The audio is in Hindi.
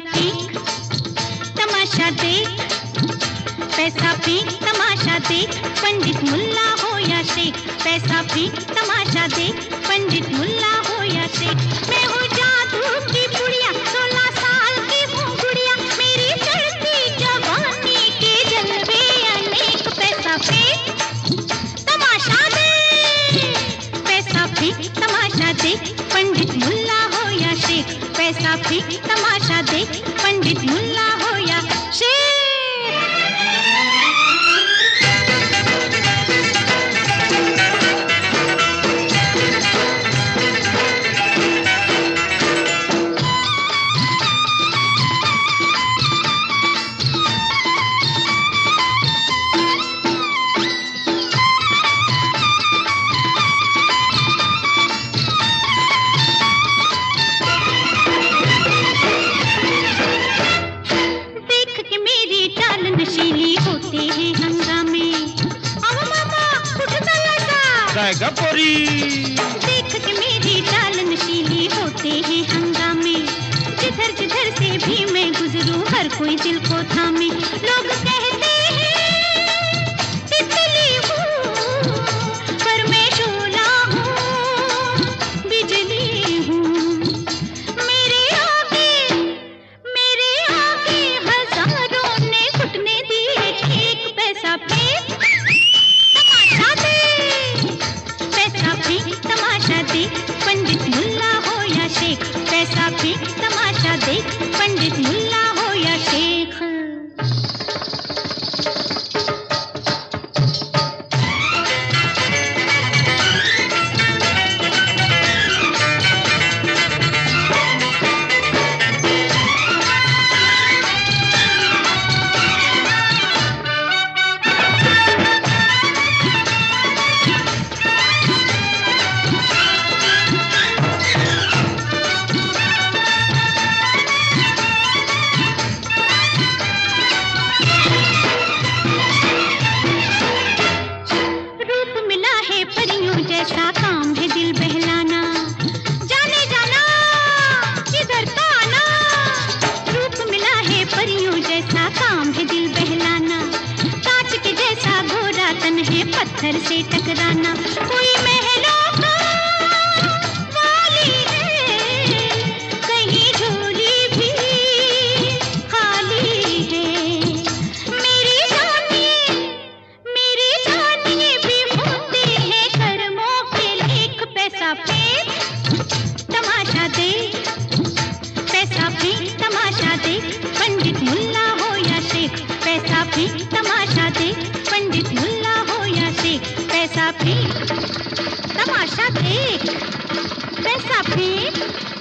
फेंक तमाशा देख, पैसा फेंक तमाशा देख, पंडित मुल्ला हो या शेख। पैसा फेंक तमाशा देख, पंडित मुल्ला हो या शेख। मैं हूँ जादू की बुढ़िया, 16 साल की हूँ गुड़िया, मेरी चढ़ती जवानी के जलवे अनेक। पैसा फेंक तमाशा देख, पैसा फेंक तमाशा देख, पंडित मुल्ला हो या शेख। पैसा फेंक तमाशा देख, पंडित मुल्ला हो या शेख। नशीली होते हैं हंगामे, अब मामा उठ चला पोरी। देख के मेरी चाल नशीली होते हैं हंगामे, जिधर जिधर से भी मैं गुजरूं हर कोई दिल को थामे। लोग कहते हैं तितली हूँ पर मैं शोला हूँ, बिजली हूँ। मेरे आगे हजारों ने घुटने दिए एक। पैसा फेंक तमाशा दे, पैसा फेंक तमाशा दे, पंडित मुल्ला हो या शेख। पैसा फेंक तमाशा दे, पंडित मुल्ला हो या शेख। जैसा काम है दिल बहलाना, जाने जाना किधर का आना। रूप मिला है परियों जैसा काम है दिल बहलाना, कांच के जैसा गोरा तन है पत्थर से टकराना। कोई महलों का वाली है, कहीं झोली भी खाली है। मेरी जानिए भी होते हैं कर्मों के लेख। पैसा फेंक तमाशा दे, पैसा फेंक तमाशा दे, पंडित मुल्ला हो या शेख। पैसा फेंक तमाशा दे, पंडित मुल्ला हो या शेख। पैसा फेंक तमाशा देख, पैसा फेंक